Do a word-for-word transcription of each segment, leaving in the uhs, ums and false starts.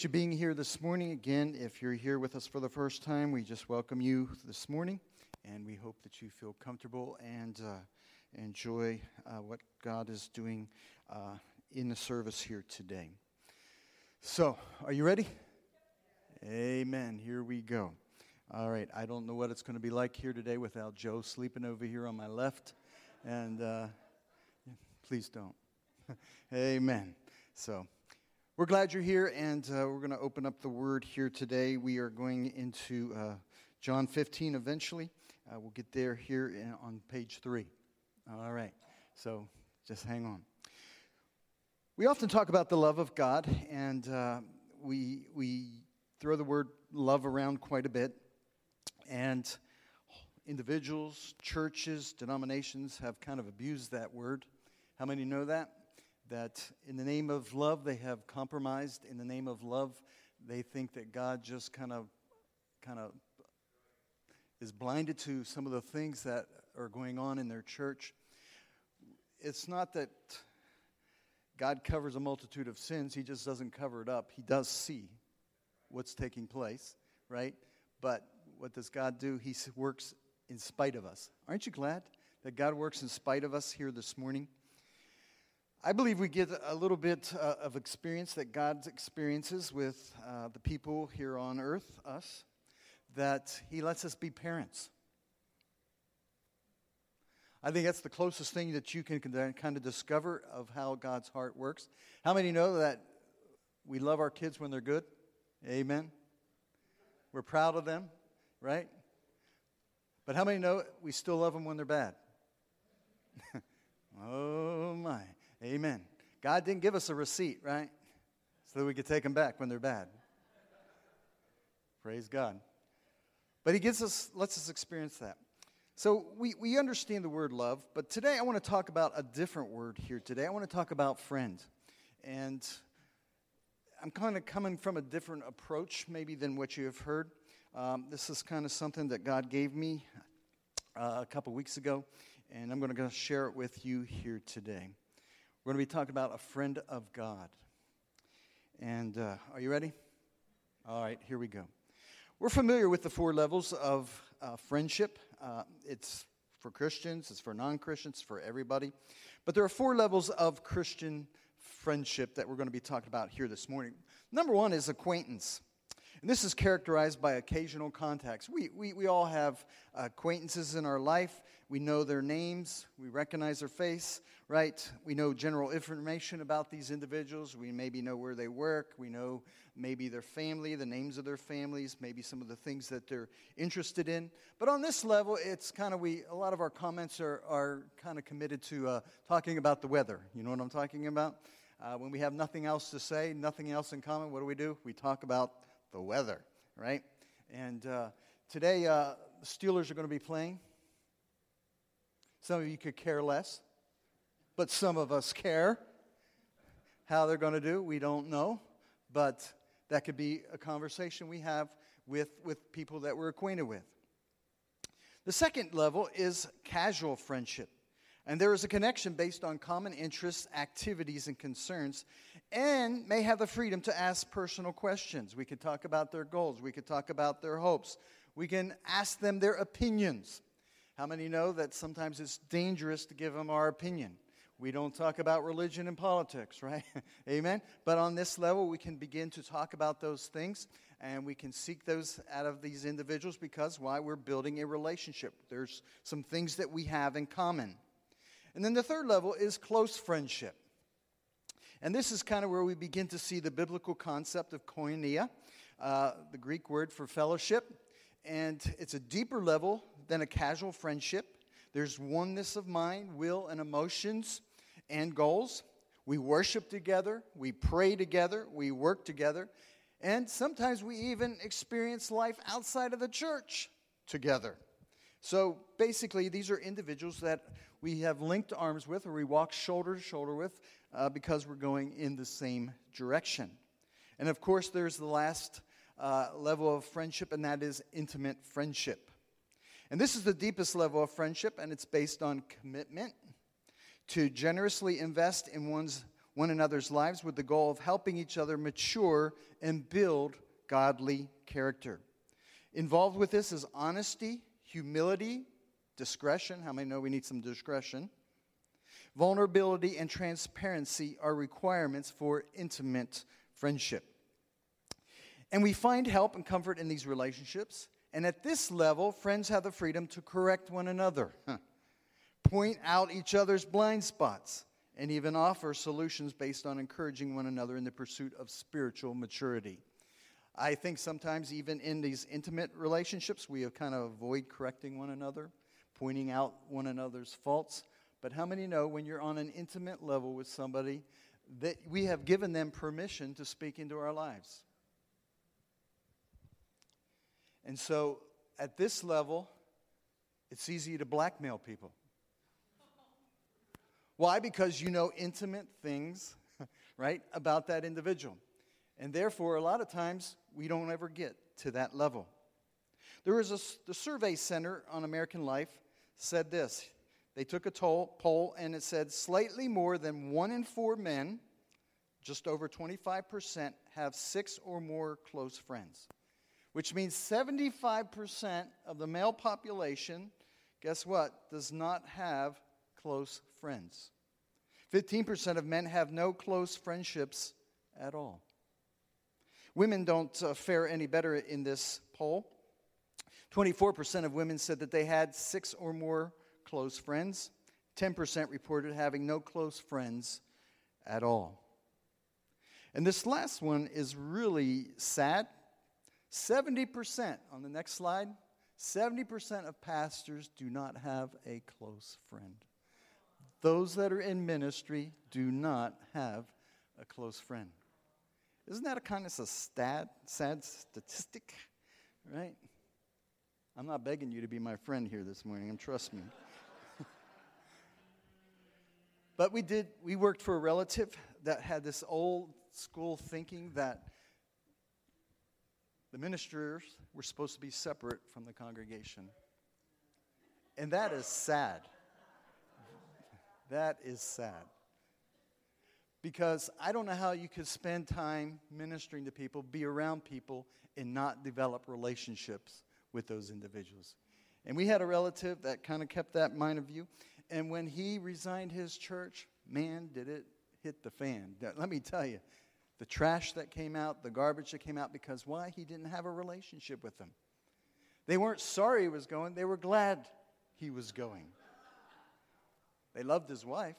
You being here this morning. Again, if you're here with us for the first time, we just welcome you this morning, and we hope that you feel comfortable and uh, enjoy uh, what God is doing uh, in the service here today. So, are you ready? Amen. Here we go. All right. I don't know what it's going to be like here today without Joe sleeping over here on my left, and uh, please don't. Amen. So. We're glad you're here, and uh, we're going to open up the Word here today. We are going into uh, John fifteen eventually. Uh, we'll get there here in, on page three. All right, so just hang on. We often talk about the love of God, and uh, we we throw the word love around quite a bit. And individuals, churches, denominations have kind of abused that word. How many know that? That in the name of love, they have compromised. In the name of love, they think that God just kind of kind of is blinded to some of the things that are going on in their church. It's not that God covers a multitude of sins. He just doesn't cover it up. He does see what's taking place, right? But what does God do? He works in spite of us. Aren't you glad that God works in spite of us here this morning? I believe we get a little bit uh, of experience that God experiences with uh, the people here on earth, us, that He lets us be parents. I think that's the closest thing that you can kind of discover of how God's heart works. How many know that we love our kids when they're good? Amen. We're proud of them, right? But how many know we still love them when they're bad? Oh, my. Amen. God didn't give us a receipt, right? So that we could take them back when they're bad. Praise God. But He gives us, lets us experience that. So we, we understand the word love, but today I want to talk about a different word here today. I want to talk about friend. And I'm kind of coming from a different approach maybe than what you have heard. Um, this is kind of something that God gave me uh, a couple weeks ago, and I'm going to share it with you here today. We're going to be talking about a friend of God. And uh, are you ready? All right, here we go. We're familiar with the four levels of uh, friendship. Uh, it's for Christians, it's for non-Christians, for everybody. But there are four levels of Christian friendship that we're going to be talking about here this morning. Number one is acquaintance. And this is characterized by occasional contacts. We, we, we all have acquaintances in our life. We know their names. We recognize their face, right? We know general information about these individuals. We maybe know where they work. We know maybe their family, the names of their families, maybe some of the things that they're interested in. But on this level, it's kind of, we, a lot of our comments are, are kind of committed to uh, talking about the weather. You know what I'm talking about? Uh, when we have nothing else to say, nothing else in common, what do we do? We talk about the weather, right? And uh, today, uh, the Steelers are going to be playing. Some of you could care less, but some of us care. How they're going to do, we don't know, but that could be a conversation we have with, with people that we're acquainted with. The second level is casual friendship. And there is a connection based on common interests, activities, and concerns, and may have the freedom to ask personal questions. We could talk about their goals. We could talk about their hopes. We can ask them their opinions. How many know that sometimes it's dangerous to give them our opinion? We don't talk about religion and politics, right? Amen? But on this level, we can begin to talk about those things, and we can seek those out of these individuals because, why? We're building a relationship. There's some things that we have in common. And then the third level is close friendship. And this is kind of where we begin to see the biblical concept of koinonia, uh, the Greek word for fellowship. And it's a deeper level than a casual friendship. There's oneness of mind, will, and emotions and goals. We worship together. We pray together. We work together. And sometimes we even experience life outside of the church together. So basically, these are individuals that we have linked arms with, or we walk shoulder to shoulder with, uh, because we're going in the same direction. And of course, there's the last uh, level of friendship, and that is intimate friendship. And this is the deepest level of friendship, and it's based on commitment to generously invest in one's one another's lives with the goal of helping each other mature and build godly character. Involved with this is honesty, humility, discretion. How many know we need some discretion? Vulnerability and transparency are requirements for intimate friendship. And we find help and comfort in these relationships. And at this level, friends have the freedom to correct one another, point out each other's blind spots, and even offer solutions based on encouraging one another in the pursuit of spiritual maturity. I think sometimes even in these intimate relationships, we kind of avoid correcting one another, pointing out one another's faults. But how many know when you're on an intimate level with somebody that we have given them permission to speak into our lives? And so at this level, it's easy to blackmail people. Why? Because you know intimate things, right, about that individual. And therefore, a lot of times, we don't ever get to that level. There was a, the Survey Center on American Life said this. They took a toll, poll, and it said slightly more than one in four men, just over twenty-five percent, have six or more close friends. Which means seventy-five percent of the male population, guess what, does not have close friends. fifteen percent of men have no close friendships at all. Women don't uh, fare any better in this poll. twenty-four percent of women said that they had six or more close friends. ten percent reported having no close friends at all. And this last one is really sad. seventy percent, on the next slide, seventy percent of pastors do not have a close friend. Those that are in ministry do not have a close friend. Isn't that a kind of a sad, sad statistic, right? I'm not begging you to be my friend here this morning, and trust me. But we did, we worked for a relative that had this old school thinking that the ministers were supposed to be separate from the congregation. And that is sad. That is sad. Because I don't know how you could spend time ministering to people, be around people, and not develop relationships with those individuals. And we had a relative that kind of kept that mind of view. And when he resigned his church, man, did it hit the fan. Let me tell you, the trash that came out, the garbage that came out, because why? He didn't have a relationship with them. They weren't sorry he was going. They were glad he was going. They loved his wife.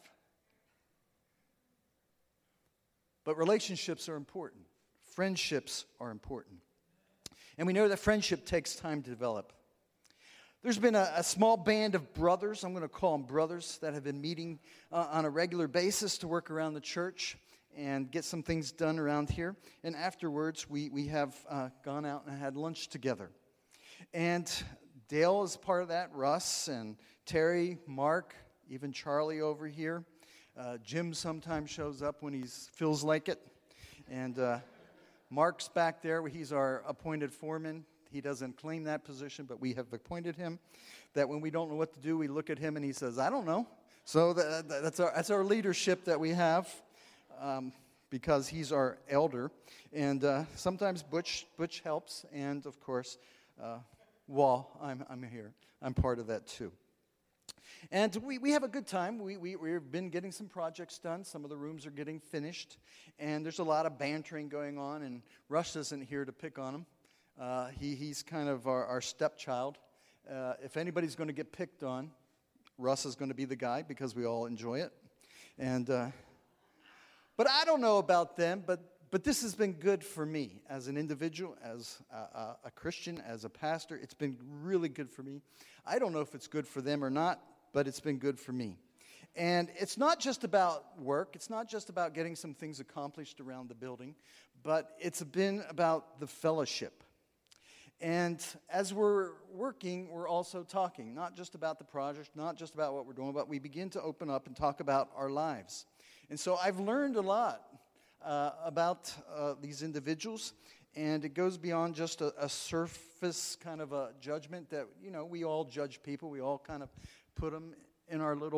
But relationships are important. Friendships are important. And we know that friendship takes time to develop. There's been a, a small band of brothers, I'm going to call them brothers, that have been meeting uh, on a regular basis to work around the church and get some things done around here. And afterwards, we, we have uh, gone out and had lunch together. And Dale is part of that, Russ and Terry, Mark, even Charlie over here. Uh, Jim sometimes shows up when he feels like it. And uh, Mark's back there. He's our appointed foreman. He doesn't claim that position, but we have appointed him. That when we don't know what to do, we look at him and he says, I don't know. So that, that's, our, that's our leadership that we have um, because he's our elder. And uh, sometimes Butch Butch helps. And, of course, uh, Wall, I'm, I'm here. I'm part of that, too. And we, we have a good time. We, we, we've been getting some projects done. Some of the rooms are getting finished. And there's a lot of bantering going on. And Rush isn't here to pick on him. Uh, he, he's kind of our, our stepchild. Uh, if anybody's going to get picked on, Russ is going to be the guy because we all enjoy it. And uh, but I don't know about them, but but this has been good for me as an individual, as a, a, a Christian, as a pastor. It's been really good for me. I don't know if it's good for them or not, but it's been good for me. And it's not just about work. It's not just about getting some things accomplished around the building, but it's been about the fellowship. And as we're working, we're also talking, not just about the project, not just about what we're doing, but we begin to open up and talk about our lives. And so I've learned a lot uh, about uh, these individuals, and it goes beyond just a, a surface kind of a judgment that, you know, we all judge people. We all kind of put them in our little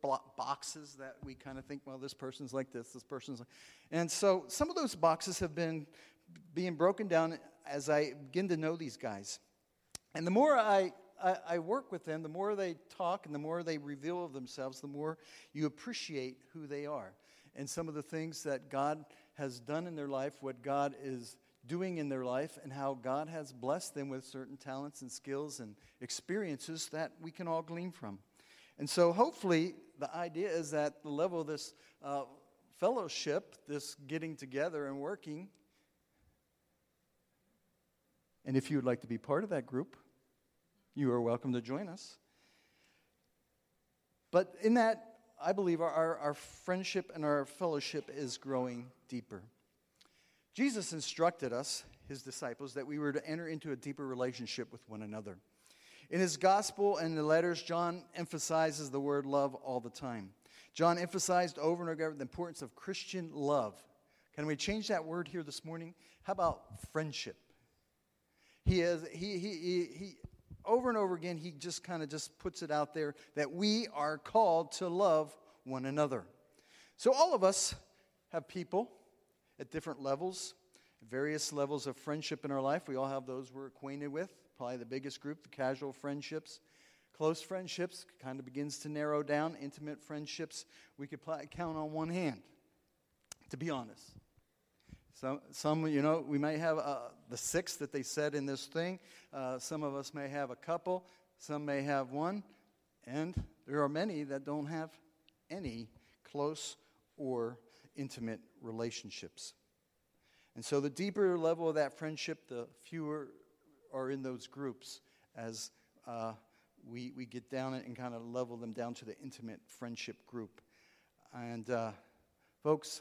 blo- boxes that we kind of think, well, this person's like this, this person's like... And so some of those boxes have been being broken down as I begin to know these guys. And the more I, I, I work with them, the more they talk and the more they reveal of themselves, the more you appreciate who they are. And some of the things that God has done in their life, what God is doing in their life, and how God has blessed them with certain talents and skills and experiences that we can all glean from. And so hopefully the idea is that the level of this uh, fellowship, this getting together and working, and if you would like to be part of that group, you are welcome to join us. But in that, I believe our, our, our friendship and our fellowship is growing deeper. Jesus instructed us, his disciples, that we were to enter into a deeper relationship with one another. In his gospel and the letters, John emphasizes the word love all the time. John emphasized over and over the importance of Christian love. Can we change that word here this morning? How about friendship? He is he he he, he over and over again, he just kind of just puts it out there that we are called to love one another. So all of us have people at different levels, various levels of friendship in our life. We all have those we're acquainted with. Probably the biggest group, the casual friendships. Close friendships kind of begins to narrow down. Intimate friendships, we could probably count on one hand, to be honest. Some, some you know, we may have uh, the six that they said in this thing. Uh, some of us may have a couple. Some may have one. And there are many that don't have any close or intimate relationships. And so the deeper level of that friendship, the fewer are in those groups as uh, we we get down and kind of level them down to the intimate friendship group. And uh, folks,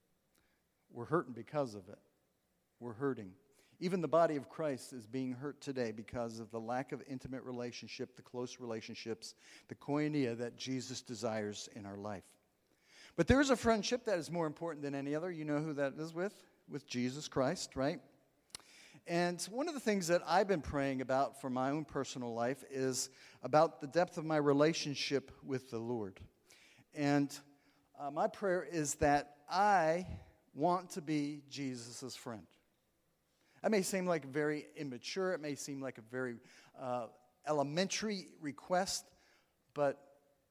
we're hurting because of it. We're hurting. Even the body of Christ is being hurt today because of the lack of intimate relationship, the close relationships, the koinonia that Jesus desires in our life. But there is a friendship that is more important than any other. You know who that is with? With Jesus Christ, right? And one of the things that I've been praying about for my own personal life is about the depth of my relationship with the Lord. And uh, my prayer is that I want to be Jesus' friend. That may seem like very immature. It may seem like a very uh, elementary request, but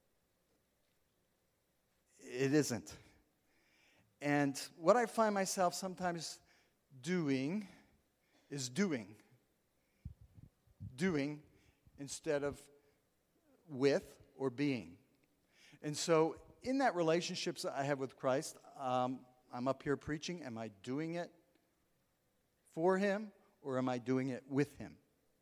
it isn't. And what I find myself sometimes doing is doing. Doing instead of with or being. And so in that relationships that I have with Christ, um, I'm up here preaching. Am I doing it for him or am I doing it with him?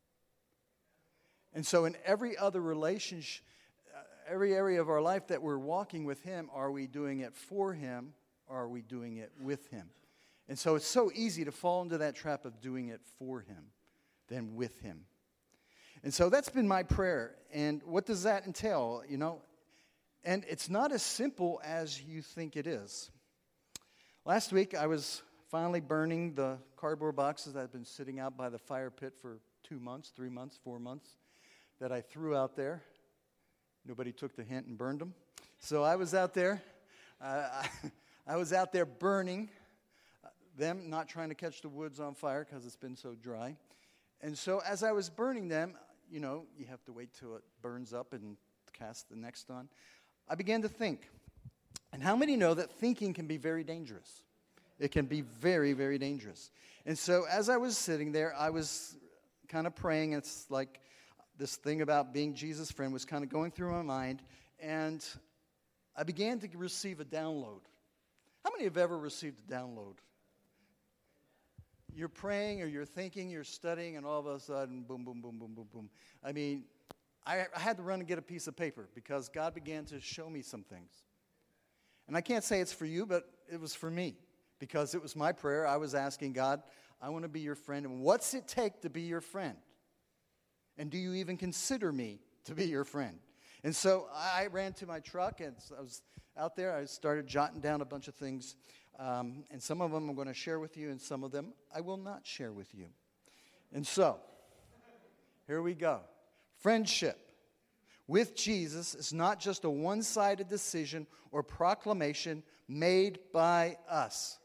And so in every other relationship, uh, every area of our life that we're walking with him, are we doing it for him or are we doing it with him? And so it's so easy to fall into that trap of doing it for him than with him. And so that's been my prayer. And what does that entail? You know, and it's not as simple as you think it is. Last week, I was finally burning the cardboard boxes that had been sitting out by the fire pit for two months, three months, four months, that I threw out there. Nobody took the hint and burned them. So I was out there. Uh, I, I was out there burning them, not trying to catch the woods on fire because it's been so dry. And so as I was burning them, you know, you have to wait till it burns up and cast the next on. I began to think. And how many know that thinking can be very dangerous? It can be very, very dangerous. And so as I was sitting there, I was kind of praying. It's like this thing about being Jesus' friend was kind of going through my mind. And I began to receive a download. How many have ever received a download? You're praying or you're thinking, you're studying, and all of a sudden, boom, boom, boom, boom, boom, boom. I mean, I, I had to run and get a piece of paper because God began to show me some things. And I can't say it's for you, but it was for me because it was my prayer. I was asking God, I want to be your friend. And what's it take to be your friend? And do you even consider me to be your friend? And so I ran to my truck, and I was out there. I started jotting down a bunch of things. Um, and some of them I'm going to share with you, and some of them I will not share with you. And so, here we go. Friendship. with Jesus is not just a one-sided decision or proclamation made by us.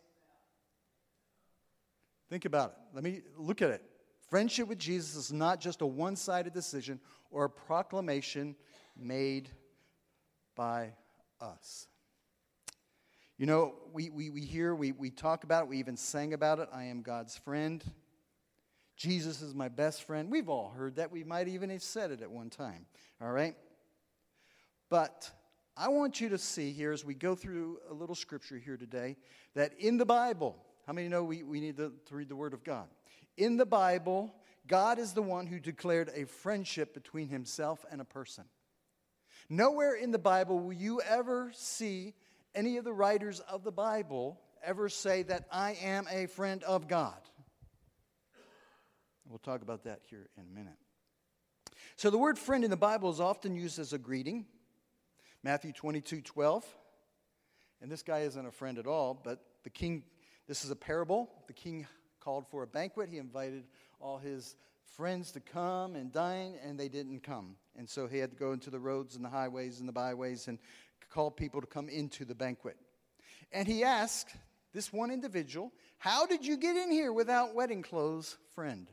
Think about it. Let me look at it. Friendship with Jesus is not just a one-sided decision or a proclamation made by us. You know, we, we, we hear, we, we talk about it, we even sang about it. I am God's friend. Jesus is my best friend. We've all heard that. We might even have said it at one time. All right? But I want you to see here as we go through a little scripture here today that in the Bible, how many know we, we need to, to read the Word of God? In the Bible, God is the one who declared a friendship between himself and a person. Nowhere in the Bible will you ever see any of the writers of the Bible ever say that I am a friend of God. We'll talk about that here in a minute. So the word friend in the Bible is often used as a greeting. Matthew twenty-two twelve. And this guy isn't a friend at all, but the king, this is a parable. The king called for a banquet. He invited all his friends to come and dine, and they didn't come. And so he had to go into the roads and the highways and the byways and call people to come into the banquet. And he asked this one individual, how did you get in here without wedding clothes, friend?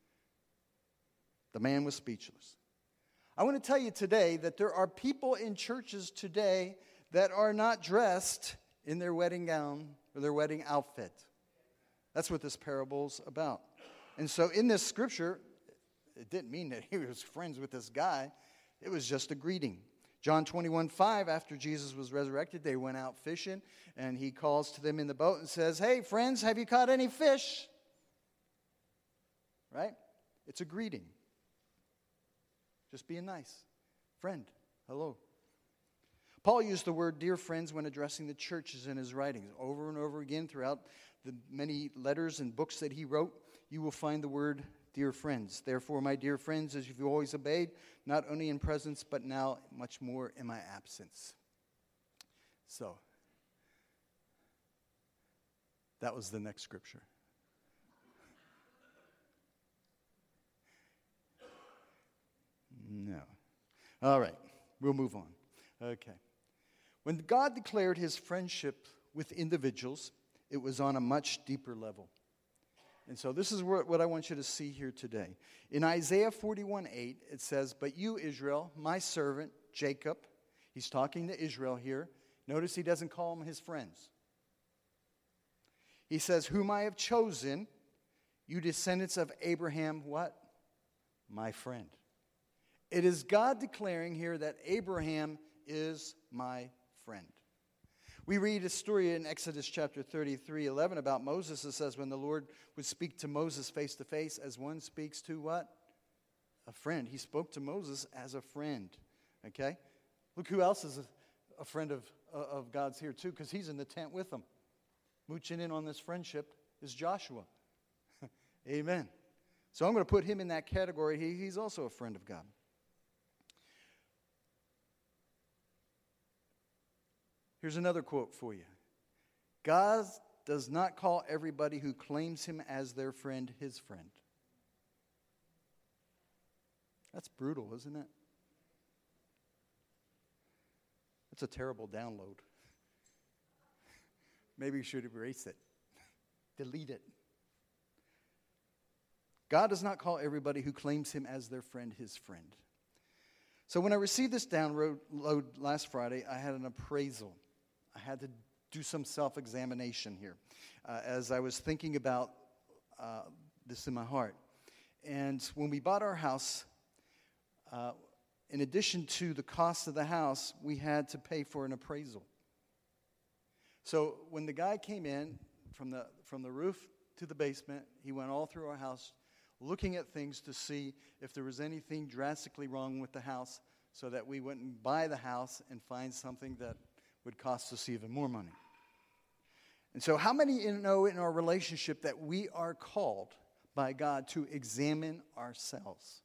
The man was speechless. I want to tell you today that there are people in churches today that are not dressed in their wedding gown or their wedding outfit. That's what this parable's about. And so in this scripture, it didn't mean that he was friends with this guy. It was just a greeting. John twenty-one five, after Jesus was resurrected, they went out fishing, and he calls to them in the boat and says, hey, friends, have you caught any fish? Right? It's a greeting. Just being nice. Friend, hello. Paul used the word dear friends when addressing the churches in his writings. Over and over again throughout the many letters and books that he wrote, you will find the word dear friends. Therefore, my dear friends, as you've always obeyed, not only in presence, but now much more in my absence. So, that was the next scripture. No. All right, we'll move on. Okay. When God declared his friendship with individuals, it was on a much deeper level. And so this is what I want you to see here today. In Isaiah forty-one eight, it says, but you, Israel, my servant, Jacob, he's talking to Israel here. Notice he doesn't call them his friends. He says, whom I have chosen, you descendants of Abraham, what? My friend. It is God declaring here that Abraham is my friend. We read a story in Exodus chapter thirty-three eleven about Moses. It says when the Lord would speak to Moses face to face as one speaks to what? A friend. He spoke to Moses as a friend. Okay? Look who else is a, a friend of, uh, of God's here too, because he's in the tent with them. Mooching in on this friendship is Joshua. Amen. So I'm going to put him in that category. He, he's also a friend of God. Here's another quote for you. God does not call everybody who claims him as their friend his friend. That's brutal, isn't it? That's a terrible download. Maybe you should erase it. Delete it. God does not call everybody who claims him as their friend his friend. So when I received this download last Friday, I had an appraisal. I had to do some self-examination here uh, as I was thinking about uh, this in my heart. And when we bought our house, uh, in addition to the cost of the house, we had to pay for an appraisal. So when the guy came in from the from the roof to the basement, he went all through our house looking at things to see if there was anything drastically wrong with the house so that we wouldn't buy the house and find something that would cost us even more money. And so how many know in our relationship that we are called by God to examine ourselves?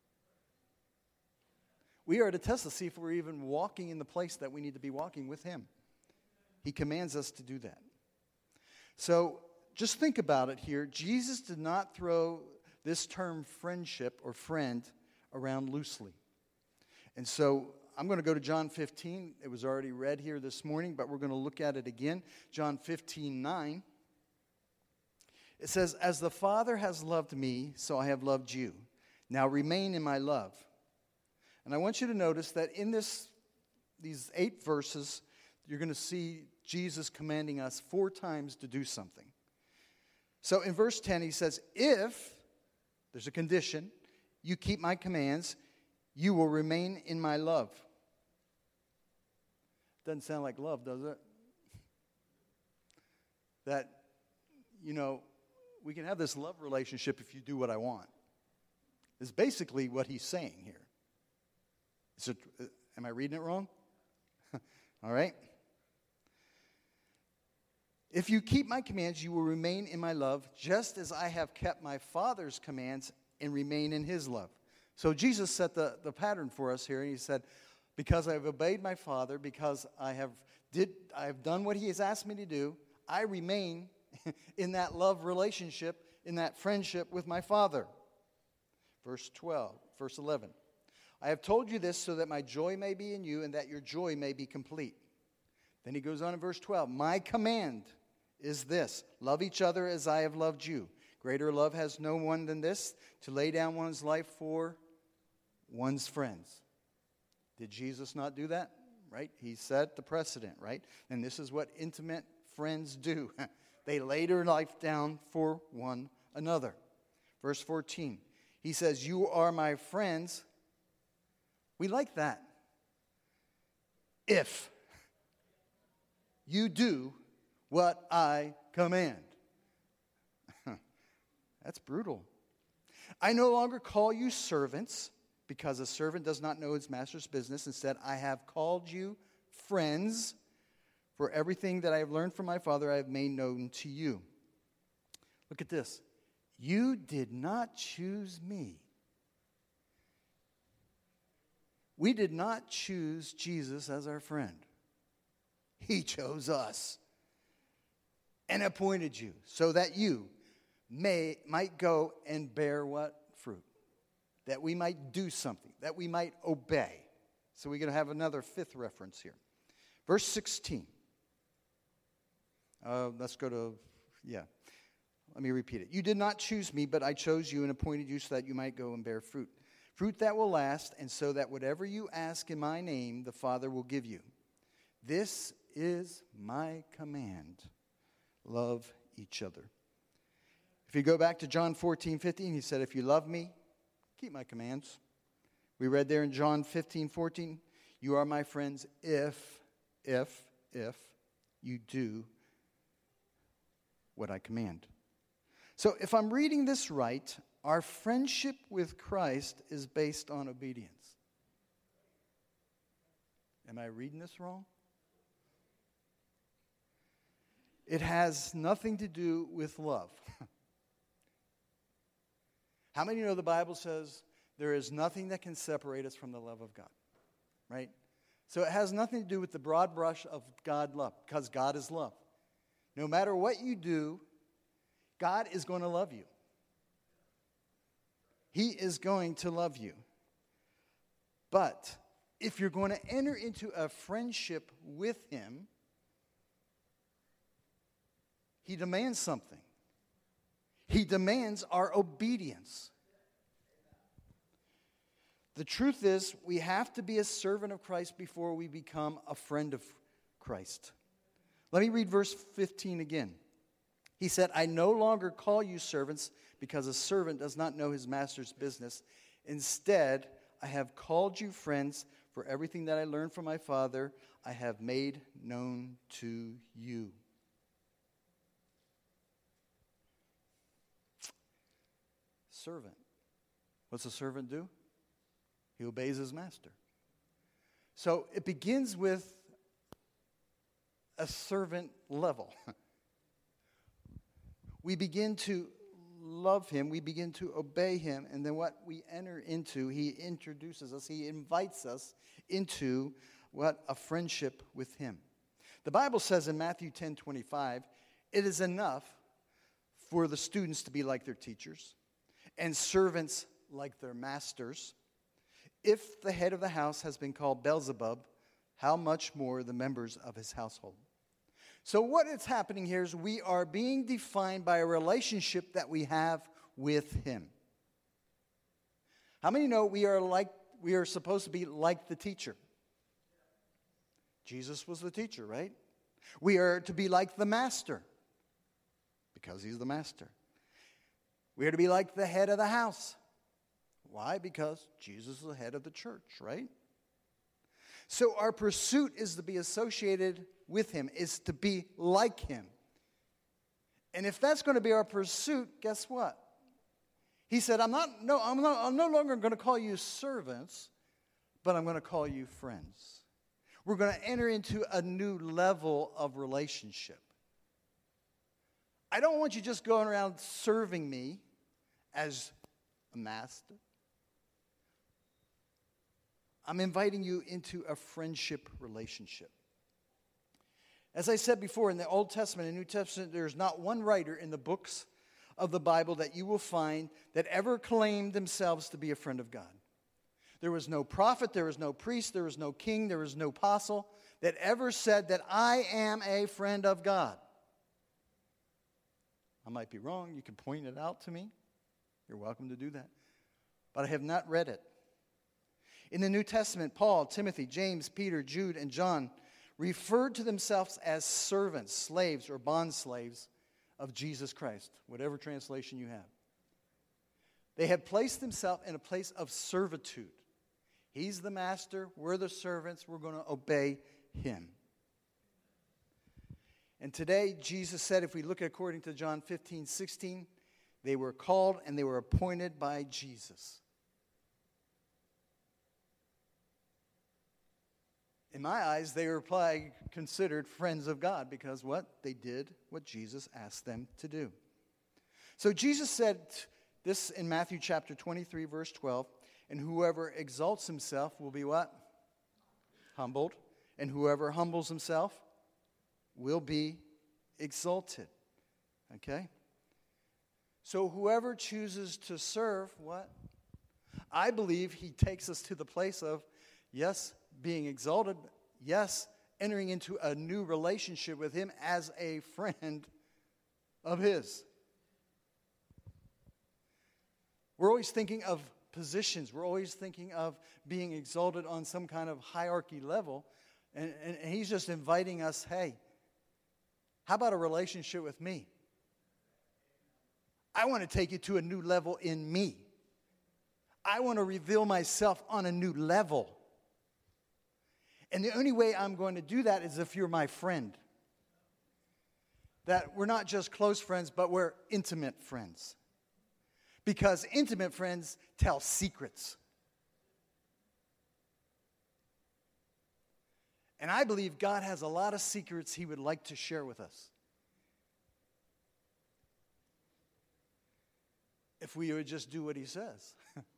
We are to test to see if we're even walking in the place that we need to be walking with him. He commands us to do that. So just think about it here. Jesus did not throw this term friendship or friend around loosely. And so I'm going to go to John fifteen. It was already read here this morning, but we're going to look at it again. John fifteen nine. It says, "As the Father has loved me, so I have loved you. Now remain in my love." And I want you to notice that in this, these eight verses, you're going to see Jesus commanding us four times to do something. So in verse ten, he says, "If," there's a condition, "you keep my commands, you will remain in my love." Doesn't sound like love, does it? That, you know, we can have this love relationship if you do what I want. Is basically what he's saying here. Is it, am I reading it wrong? All right. "If you keep my commands, you will remain in my love, just as I have kept my Father's commands and remain in his love." So Jesus set the, the pattern for us here, and he said, because I have obeyed my Father, because I have did I have done what he has asked me to do, I remain in that love relationship, in that friendship with my Father. Verse twelve, verse eleven. "I have told you this so that my joy may be in you and that your joy may be complete." Then he goes on in verse twelve. "My command is this, love each other as I have loved you. Greater love has no one than this, to lay down one's life for one's friends." Did Jesus not do that? Right? He set the precedent, right? And this is what intimate friends do. They lay their life down for one another. Verse fourteen. He says, "You are my friends." We like that. "If you do what I command." That's brutal. "I no longer call you servants, because a servant does not know his master's business. Instead, I have called you friends, for everything that I have learned from my Father I have made known to you." Look at this. "You did not choose me." We did not choose Jesus as our friend. He chose us and appointed you so that you may might go and bear what? Fruit. That we might do something, that we might obey. So we're going to have another fifth reference here. Verse sixteen. Uh, let's go to, yeah. Let me repeat it. "You did not choose me, but I chose you and appointed you so that you might go and bear fruit. Fruit that will last, and so that whatever you ask in my name, the Father will give you. This is my command. Love each other." If you go back to John fourteen fifteen, he said, "If you love me, keep my commands." We read there in John fifteen fourteen, "You are my friends if, if, if you do what I command." So if I'm reading this right, our friendship with Christ is based on obedience. Am I reading this wrong? It has nothing to do with love. How many know the Bible says there is nothing that can separate us from the love of God? Right? So it has nothing to do with the broad brush of God love, because God is love. No matter what you do, God is going to love you. He is going to love you. But if you're going to enter into a friendship with Him, He demands something. He demands our obedience. The truth is, we have to be a servant of Christ before we become a friend of Christ. Let me read verse fifteen again. He said, "I no longer call you servants, because a servant does not know his master's business. Instead, I have called you friends, for everything that I learned from my Father I have made known to you." Servant. What's a servant do? He obeys his master. So it begins with a servant level. We begin to love Him, we begin to obey Him, and then what we enter into, He introduces us, He invites us into what? A friendship with Him. The Bible says in Matthew ten twenty-five, it is enough for the students to be like their teachers and servants like their masters. If the head of the house has been called Beelzebub, how much more the members of his household? So what is happening here is we are being defined by a relationship that we have with him. How many know we are like we are supposed to be like the teacher? Jesus was the teacher, right? We are to be like the master because he's the master. We are to be like the head of the house. Why? Because Jesus is the head of the church, right? So our pursuit is to be associated with him, is to be like him. And if that's going to be our pursuit, guess what? He said, I'm not no I'm not I'm no longer going to call you servants, but I'm going to call you friends. We're going to enter into a new level of relationship. I don't want you just going around serving me as a master. I'm inviting you into a friendship relationship. As I said before, in the Old Testament and New Testament, there's not one writer in the books of the Bible that you will find that ever claimed themselves to be a friend of God. There was no prophet, there was no priest, there was no king, there was no apostle that ever said that I am a friend of God. I might be wrong. You can point it out to me. You're welcome to do that. But I have not read it. In the New Testament, Paul, Timothy, James, Peter, Jude, and John referred to themselves as servants, slaves, or bond slaves of Jesus Christ, whatever translation you have. They have placed themselves in a place of servitude. He's the master, we're the servants, we're going to obey him. And today, Jesus said, if we look according to John fifteen, sixteen, they were called and they were appointed by Jesus. In my eyes, they were probably considered friends of God because what? They did what Jesus asked them to do. So Jesus said this in Matthew chapter twenty-three, verse twelve, and whoever exalts himself will be what? Humbled. And whoever humbles himself will be exalted. Okay? So whoever chooses to serve, what? I believe he takes us to the place of, yes, being exalted, yes, entering into a new relationship with him as a friend of his. We're always thinking of positions. We're always thinking of being exalted on some kind of hierarchy level. And, and, and he's just inviting us, hey, how about a relationship with me? I want to take you to a new level in me. I want to reveal myself on a new level. And the only way I'm going to do that is if you're my friend. That we're not just close friends, but we're intimate friends. Because intimate friends tell secrets. And I believe God has a lot of secrets he would like to share with us. If we would just do what he says.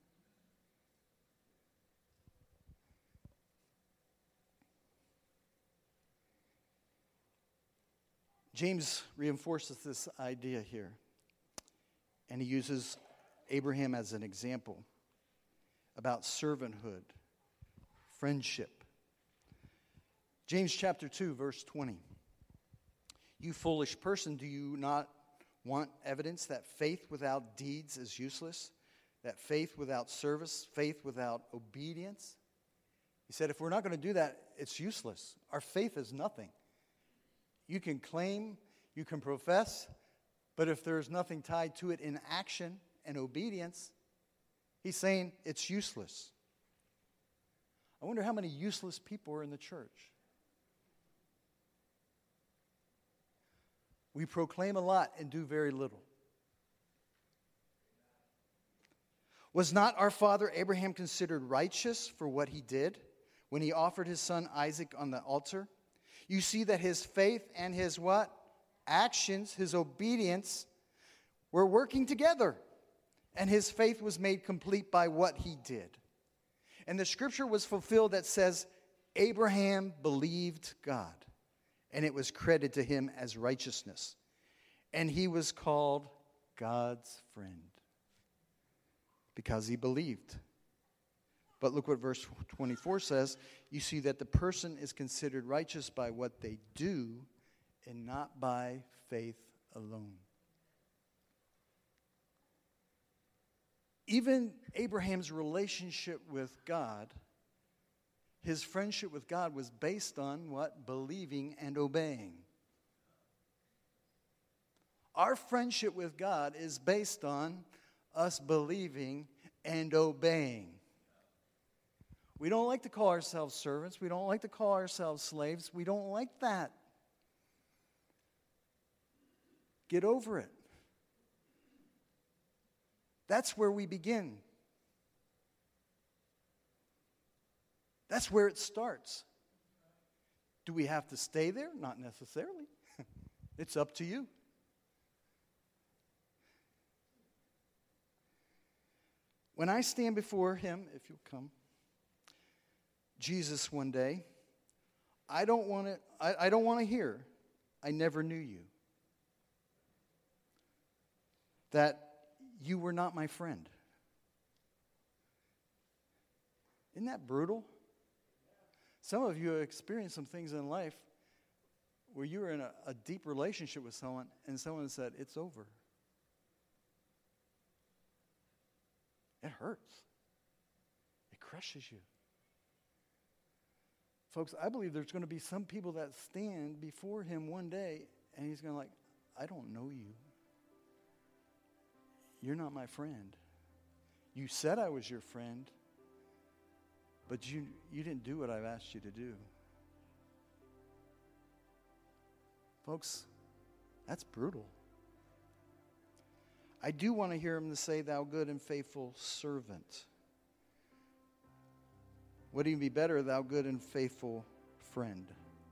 James reinforces this idea here. And he uses Abraham as an example about servanthood, friendship. James chapter two, verse twenty. You foolish person, do you not want evidence that faith without deeds is useless? That faith without service, faith without obedience? He said, if we're not going to do that, it's useless. Our faith is nothing. You can claim, you can profess, but if there's nothing tied to it in action and obedience, he's saying it's useless. I wonder how many useless people are in the church. We proclaim a lot and do very little. Was not our father Abraham considered righteous for what he did when he offered his son Isaac on the altar? You see that his faith and his what? Actions, his obedience, were working together. And his faith was made complete by what he did. And the scripture was fulfilled that says, Abraham believed God, and it was credited to him as righteousness. And he was called God's friend because he believed. But look what verse twenty-four says. You see that the person is considered righteous by what they do and not by faith alone. Even Abraham's relationship with God, his friendship with God was based on what? Believing and obeying. Our friendship with God is based on us believing and obeying. We don't like to call ourselves servants. We don't like to call ourselves slaves. We don't like that. Get over it. That's where we begin. That's where it starts. Do we have to stay there? Not necessarily. It's up to you. When I stand before him, if you'll come, Jesus one day, I don't want to I, I don't want to hear, I never knew you. That you were not my friend. Isn't that brutal? Some of you have experienced some things in life where you were in a, a deep relationship with someone and someone said, it's over. It hurts. It crushes you. Folks, I believe there's going to be some people that stand before him one day and he's going to like, I don't know you. You're not my friend. You said I was your friend, but you, you didn't do what I've asked you to do. Folks, that's brutal. I do want to hear him to say, thou good and faithful servant. Would even be better, thou good and faithful friend.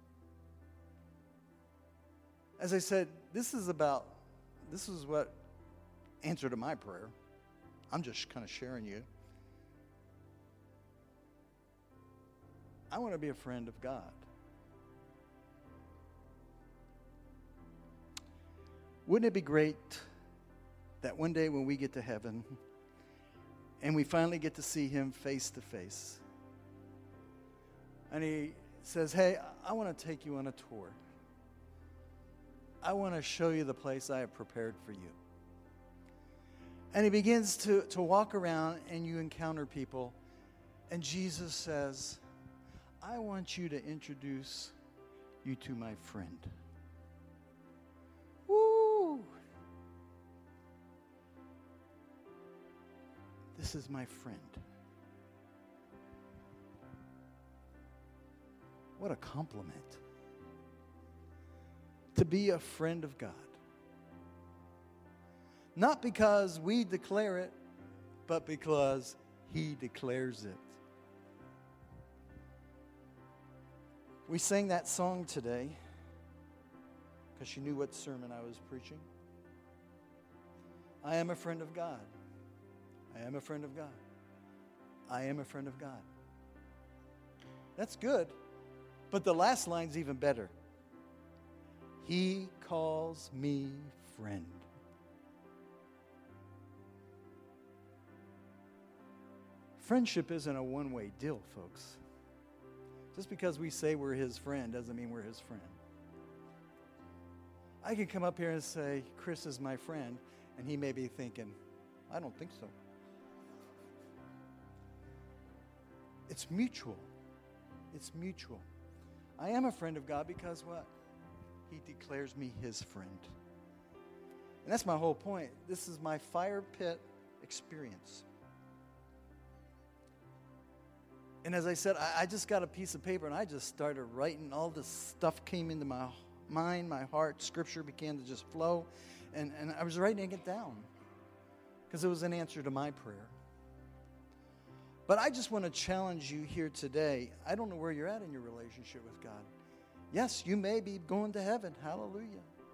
As I said, this is about, this is what answer to my prayer. I'm just kind of sharing you. I want to be a friend of God. Wouldn't it be great that one day when we get to heaven and we finally get to see him face to face, and he says, hey, I want to take you on a tour. I want to show you the place I have prepared for you. And he begins to, to walk around and you encounter people. And Jesus says, I want you to introduce you to my friend. Woo! This is my friend. What a compliment. To be a friend of God. Not because we declare it, but because he declares it. We sang that song today because she knew what sermon I was preaching. I am a friend of God. I am a friend of God. I am a friend of God. That's good. But the last line's even better. He calls me friend. Friendship isn't a one-way deal, folks. Just because we say we're his friend doesn't mean we're his friend. I can come up here and say, Chris is my friend, and he may be thinking, I don't think so. It's mutual. It's mutual. I am a friend of God because what? He declares me his friend. And that's my whole point. This is my fire pit experience. And as I said, I, I just got a piece of paper and I just started writing. All this stuff came into my mind, my heart. Scripture began to just flow. And, and I was writing it down because it was an answer to my prayer. But I just want to challenge you here today. I don't know where you're at in your relationship with God. Yes, you may be going to heaven. Hallelujah.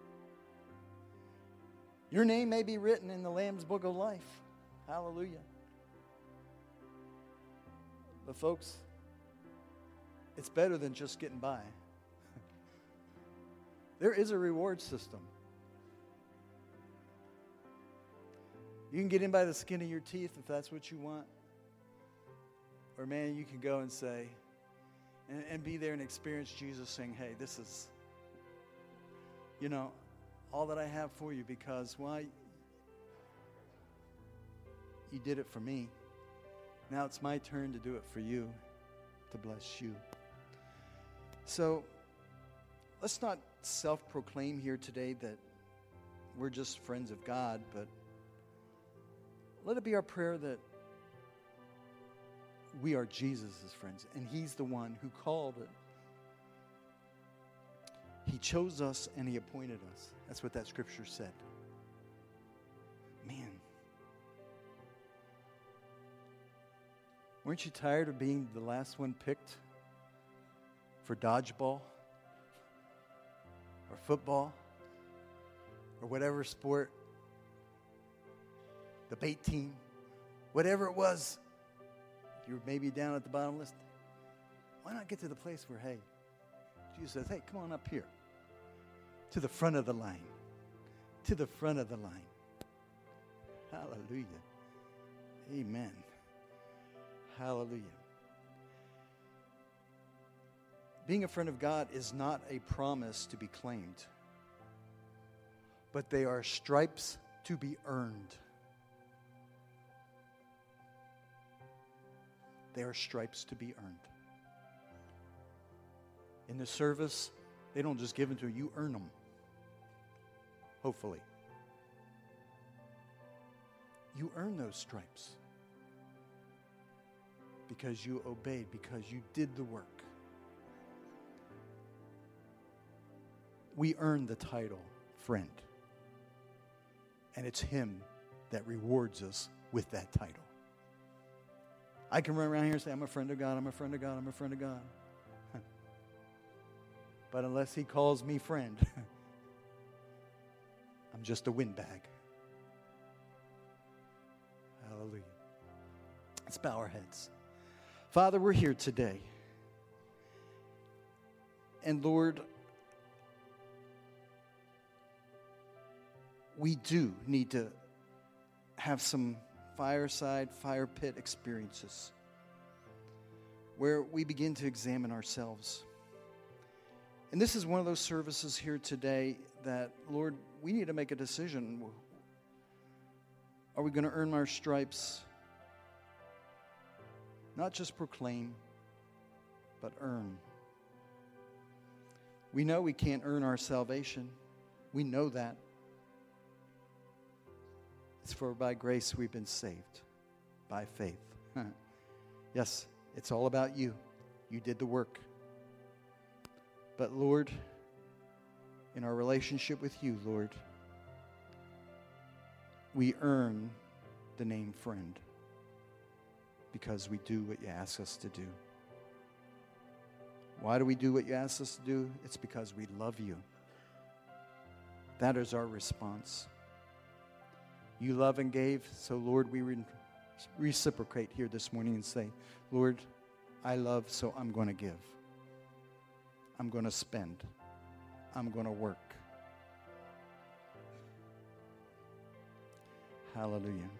Your name may be written in the Lamb's Book of Life. Hallelujah. But folks, it's better than just getting by. There is a reward system. You can get in by the skin of your teeth if that's what you want. Or, man, you can go and say, and, and be there and experience Jesus saying, hey, this is, you know, all that I have for you because, why? You did it for me. Now it's my turn to do it for you, to bless you. So let's not self-proclaim here today that we're just friends of God, but let it be our prayer that we are Jesus' friends, and He's the one who called it. He chose us and He appointed us. That's what that scripture said. Man. Weren't you tired of being the last one picked for dodgeball or football or whatever sport, the bait team, whatever it was? You're maybe down at the bottom list. Why not get to the place where, hey, Jesus says, hey, come on up here to the front of the line, to the front of the line. Hallelujah. Amen. Hallelujah. Being a friend of God is not a promise to be claimed, but they are stripes to be earned. They are stripes to be earned. In the service, they don't just give them to you, you earn them. Hopefully. You earn those stripes because you obeyed, because you did the work. We earn the title, friend. And it's Him that rewards us with that title. I can run around here and say, I'm a friend of God, I'm a friend of God, I'm a friend of God. But unless He calls me friend, I'm just a windbag. Hallelujah. Let's bow our heads. Father, we're here today. And Lord, we do need to have some fireside, fire pit experiences where we begin to examine ourselves. And this is one of those services here today that, Lord, we need to make a decision. Are we going to earn our stripes? Not just proclaim, but earn. We know we can't earn our salvation. We know that. It's for by grace we've been saved, by faith. Yes, it's all about you. You did the work. But Lord, in our relationship with you, Lord, we earn the name friend because we do what you ask us to do. Why do we do what you ask us to do? It's because we love you. That is our response. You love and gave, so Lord, we re- reciprocate here this morning and say, Lord, I love, so I'm going to give. I'm going to spend. I'm going to work. Hallelujah.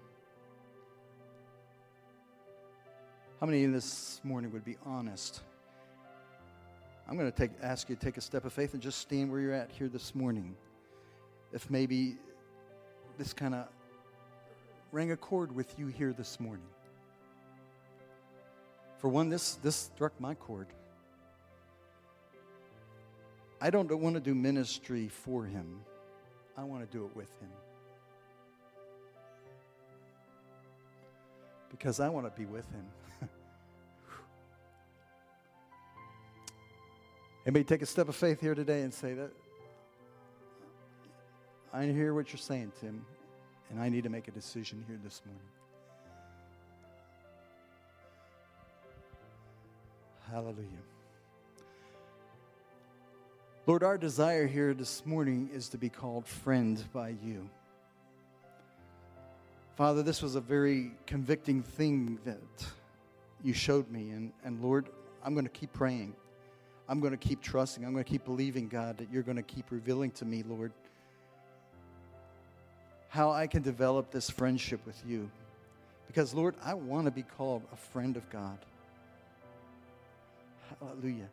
How many of you this morning would be honest? I'm going to take, ask you to take a step of faith and just stand where you're at here this morning. If maybe this kind of rang a chord with you here this morning. For one, this, this struck my chord. I don't want to do ministry for Him. I want to do it with Him. Because I want to be with Him. Anybody take a step of faith here today and say that I hear what you're saying, Tim, and I need to make a decision here this morning. Hallelujah. Lord, our desire here this morning is to be called friend by you. Father, this was a very convicting thing that you showed me. And, and Lord, I'm going to keep praying. I'm going to keep trusting. I'm going to keep believing, God, that you're going to keep revealing to me, Lord, how I can develop this friendship with you. Because, Lord, I want to be called a friend of God. Hallelujah.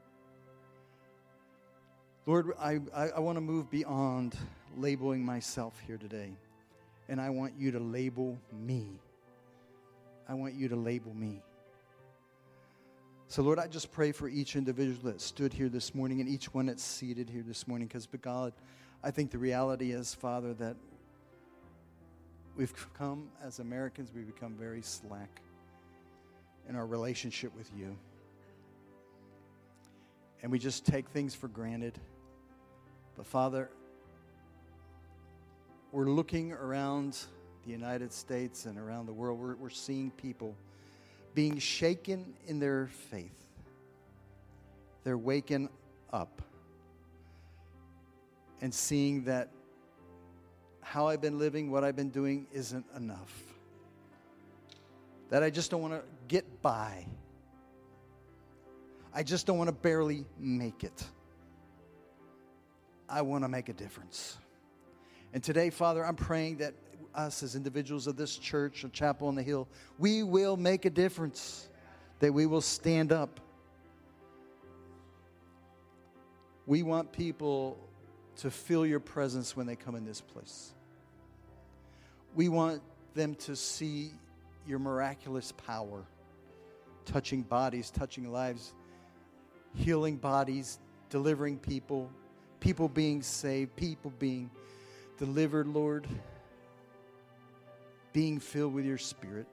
Lord, I, I, I want to move beyond labeling myself here today. And I want you to label me. I want you to label me. So, Lord, I just pray for each individual that stood here this morning and each one that's seated here this morning. Because, God, I think the reality is, Father, that we've come, as Americans, we've become very slack in our relationship with you. And we just take things for granted. But, Father, we're looking around the United States and around the world. We're, we're seeing people being shaken in their faith. They're waking up and seeing that how I've been living, what I've been doing isn't enough. That I just don't want to get by. I just don't want to barely make it. I want to make a difference. And today, Father, I'm praying that us as individuals of this church, a Chapel on the Hill, we will make a difference. That we will stand up. We want people to feel your presence when they come in this place. We want them to see your miraculous power, touching bodies, touching lives, healing bodies, delivering people, people being saved, people being delivered, Lord, being filled with your Spirit.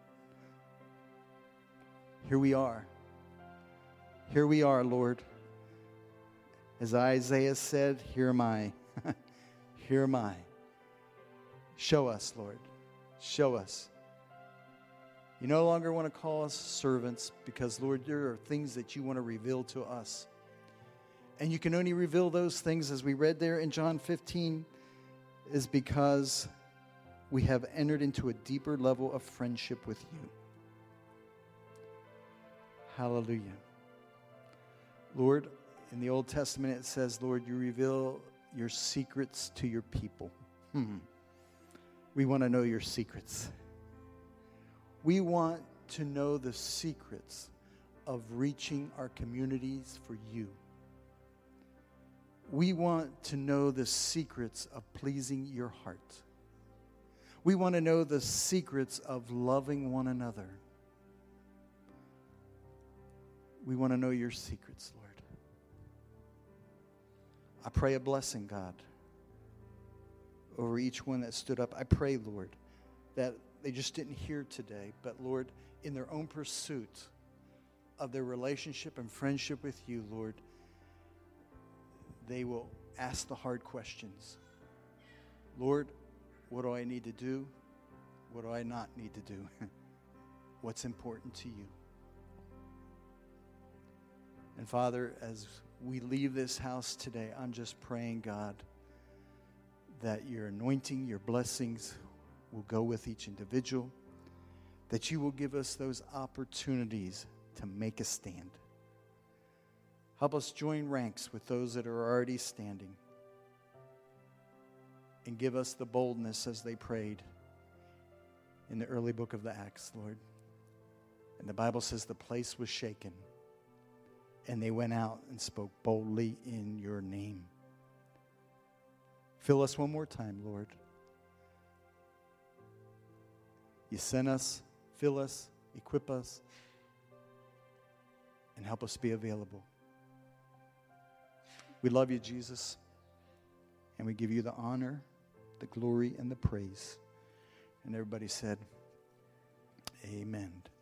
Here we are. Here we are, Lord. As Isaiah said, here am I. Here am I. Show us, Lord. Show us. You no longer want to call us servants because, Lord, there are things that you want to reveal to us. And you can only reveal those things, as we read there in John fifteen, is because we have entered into a deeper level of friendship with you. Hallelujah. Lord, in the Old Testament it says, Lord, you reveal your secrets to your people. Hmm. We want to know your secrets. We want to know the secrets of reaching our communities for you. We want to know the secrets of pleasing your heart. We want to know the secrets of loving one another. We want to know your secrets, Lord. I pray a blessing, God, over each one that stood up. I pray, Lord, that they just didn't hear today, but, Lord, in their own pursuit of their relationship and friendship with you, Lord, they will ask the hard questions. Lord, what do I need to do? What do I not need to do? What's important to you? And Father, as we leave this house today, I'm just praying, God, that your anointing, your blessings will go with each individual, that you will give us those opportunities to make a stand. Help us join ranks with those that are already standing, and give us the boldness as they prayed in the early book of the Acts, Lord. And the Bible says the place was shaken, and they went out and spoke boldly in your name. Fill us one more time, Lord. You sent us, fill us, equip us, and help us be available. We love you, Jesus, and we give you the honor, the glory, and the praise. And everybody said, amen.